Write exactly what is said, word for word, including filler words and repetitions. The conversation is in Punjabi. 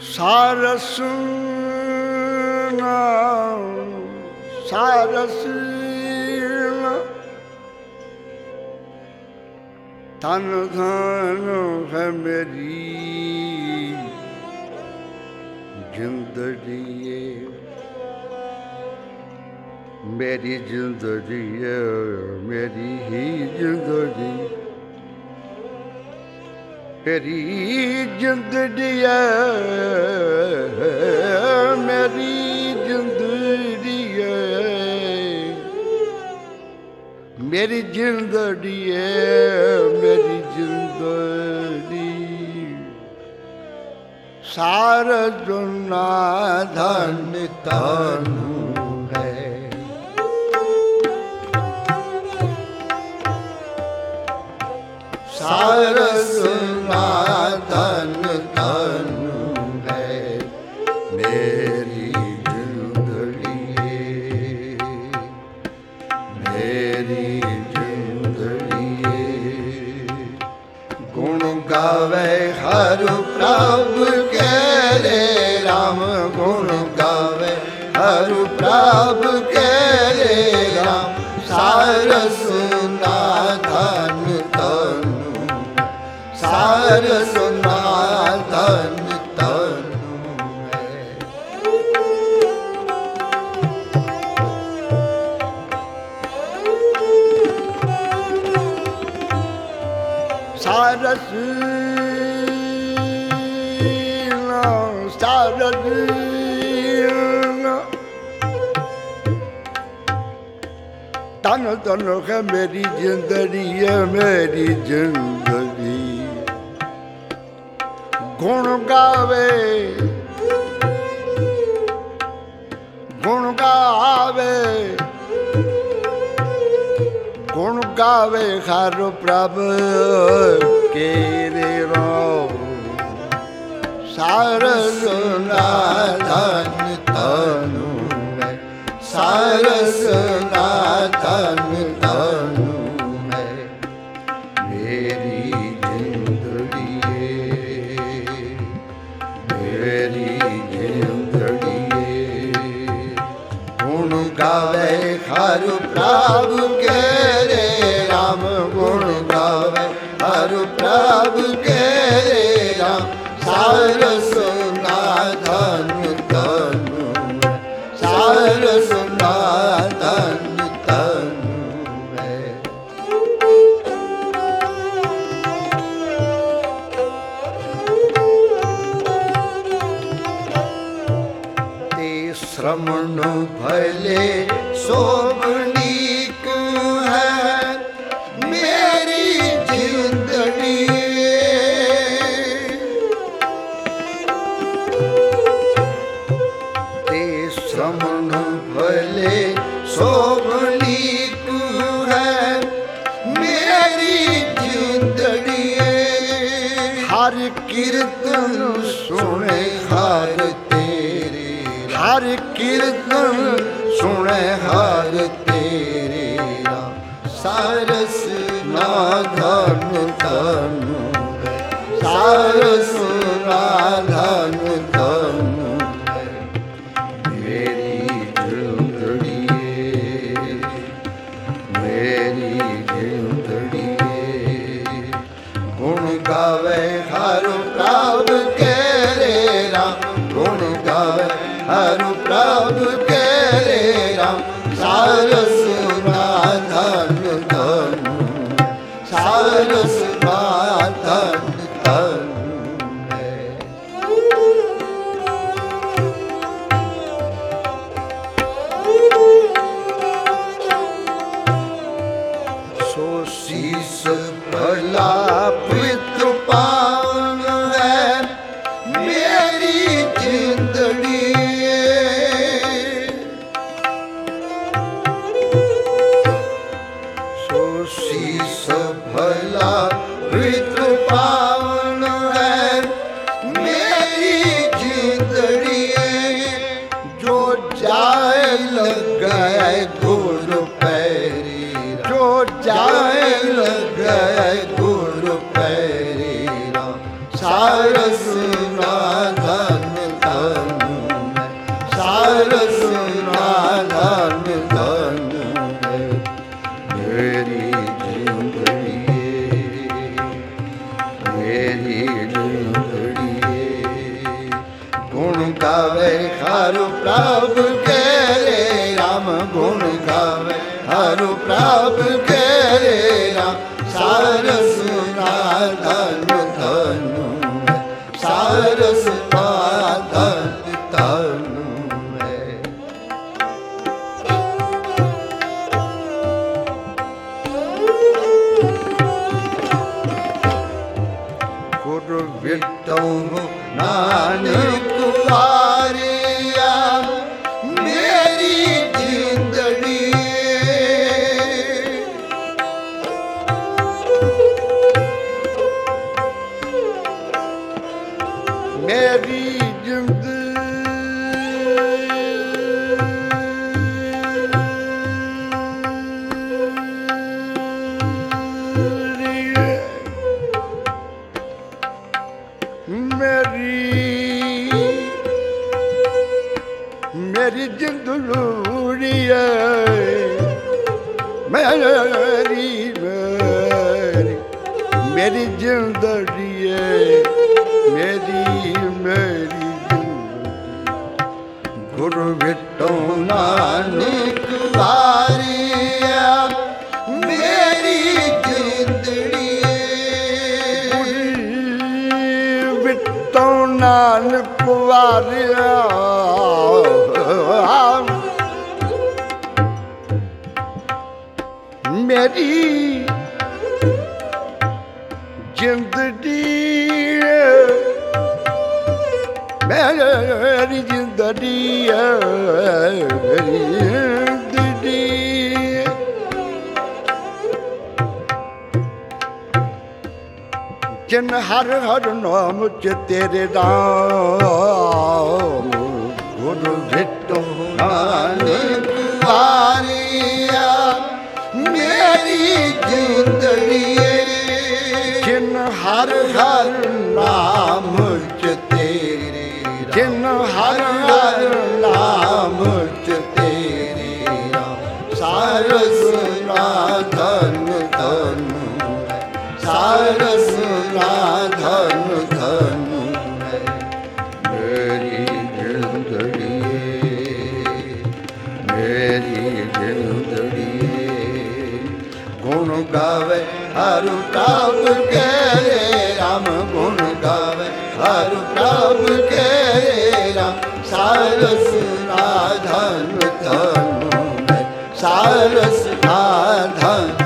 ਸਾਰਸ ਸਾਰਸ ਤਨ ਧਨ ਹੈ ਮੇਰੀ ਜ਼ਿੰਦਗੀ, ਮੇਰੀ ਜ਼ਿੰਦਗੀ ਮੇਰੀ ਹੀ ਜ਼ਿੰਦਗੀ, ਮੇਰੀ ਜ਼ਿੰਦਗੀ ਮੇਰੀ ਜ਼ਿੰਦਗੀ, ਮੇਰੀ ਜ਼ਿੰਦਗੀ ਮੇਰੀ ਜ਼ਿੰਦਗੀ, ਸਾਰਾ ਜੁਨਾ ਧਨ ਤਾਨੂੰ ਹੈ, ਸਾਰਾ ਜੁਨਾ ਧਨ ਤਾਨੂੰ ਹੈ, ਮੇਰੀ ਜ਼ਿੰਦਗੀ ਮੇਰੀ ਜ਼ਿੰਦਗੀ, ਗੁਣ ਗਾਵੇ ਹਰ ਪ੍ਰਭ ਕੇਰੇ ਰਾਮ, ਗੁਣ ਗਾਵੇ ਹਰ ਪ੍ਰਭ ਕੇਰੇ ਰਾਮ, ਸਾਰਸ ਨਾ ਧਨ ਤਾਨੂੰ, ਸਾਰਸ ਨਾ ਧਨ ਤਾਨੂੰ ਹੈ, ਸਾਰਸ ਸਾਰਸ ਤਨ ਤਨ ਹੈ ਮੇਰੀ ਜ਼ਿੰਦਗੀ ਹੈ, ਮੇਰੀ ਜ਼ਿੰਦਗੀ, ਗੁਣ ਗਾਵੇ ਗੁਣ ਗਾਵੇ ਗੁਣ ਗਾਵੇ ਹਰ ਪ੍ਰਭ ਕੇਰੇ ਰਾਮ, ਸਾਰਸ ਨਾ ਧਨ ਤਾਨੂੰ ਹੈ, ਸਾਰਸ ਨਾ ਧਨ ਤਾਨੂੰ ਹੈ, ਮੇਰੀ ਜ਼ਿੰਦਗੀ ਮੇਰੀ ਜ਼ਿੰਦਗੀ, ਗੁਣ ਗਾਵੇ ਹਰ ਪ੍ਰਭ ਕੇਰੇ ਰਾਮ, ਗੁਣ ਗਾਵੇ ਹਰ ਪ੍ਰਭ ਕੇਰੇ ਰਾਮ, ਸਾਰਸ ਨਾ ਧਨ ਤਾਨੂੰ ਹੈ, ਸਾਰਸ ਨਾ ਧਨ ਤਾਨੂੰ ਹੈ, ਤੇ ਸ਼੍ਰਮਣ ਭਲੇ ਸੋਭਨੀਕ ਹੈ ਮੇਰੀ ਜ਼ਿੰਦਗੀ, ਤੇ ਸ਼੍ਰਮਣ ਭਲੇ ਸੋਭਨੀਕ ਹੈ ਮੇਰੀ ਜ਼ਿੰਦਗੀ, ਹਰ ਕੀਰਤਨ ਸੁਣੇ ਹਰ ਤੇਰੇ, ਹਰ ਕੀਰਤਨ ਸੁਣੇ ਹਰ ਤੇਰੇ ਰਾਮ, ਸਾਰਸ ਨਾ ਧਨ ਤਾਨੂੰ ਹੈ, ਸਾਰਸ ਨਾ ਧਨ ਤਾਨੂੰ ਹੈ, ਮੇਰੀ ਜ਼ਿੰਦਗੀ ਮੇਰੀ ਜ਼ਿੰਦਗੀ, ਗੁਣ ਗਾਵੇ ਹਰ ਪ੍ਰਭ ਕੇਰੇ ਰਾਮ, ਗੁਣ ਗਾਵੇ ਹਰ ਪ੍ਰਭ ਕੇਰੇ ਰਾਮ, ਸਾਰਸ ਨਾ ਧਨ ਤਾਨੂੰ, ਸਾਰਸ ਨਾ ਧਨ ਤਾਨੂੰ ਹੈ, ਸੋ ਸੀਸ ਭਲਾ ਪਿਤ ਪਾਵਨ ਹੈ ਮੇਰੀ ਜ਼ਿੰਦਗੀ, ਸੋ ਸੀਸ ਭਲਾ ਪਿਤ ਪਾਵਨ ਹੈ ਮੇਰੀ ਜ਼ਿੰਦਗੀ, ਜੋ ਜਾਏ ਲਗਾਏ ਗੁਰ ਪੈਰੀ, ਜੋ ਜਾਏ ਲਗਾਏ ਗੁਰ ਪੈਰੀ ਰਾਮ, ਸਾਰਸ ਨਾ ਧਨ मेरी जिंदड़िए गुण गावे हर प्रभु के रे राम गुण गावे हर प्रभु के रे राम सारस धन धनु सारस धन धनु गुरु विटो नानक वारिया मेरी जिंदड़ी मेरी जिंदड़ी मेरी मेरी जिंदड़ी मेरी मेरी मेरी जिंदड़ी मेरी मेरी गुरु विटो नानक वारिया मेरी जिंदड़ी विटो नानक वारिया मेरी जिंदड़ी मेरी जिंदड़ी मेरी जिंदड़ी जिन हर हर नाम च तेरे नाम गुरु विटो नानक वारिया मेरी जिंदड़ी जिन हर हर नाम च तेरे जिन हर हर नाम च तेरे सारस धन धनु सारस धन धनु मेरी जिंदड़ी मेरी जिंदड़ी गुण गावे हर प्रभु के रे राम गुण गावे हर प्रभु के रे राम सारस धन धनु सारस धन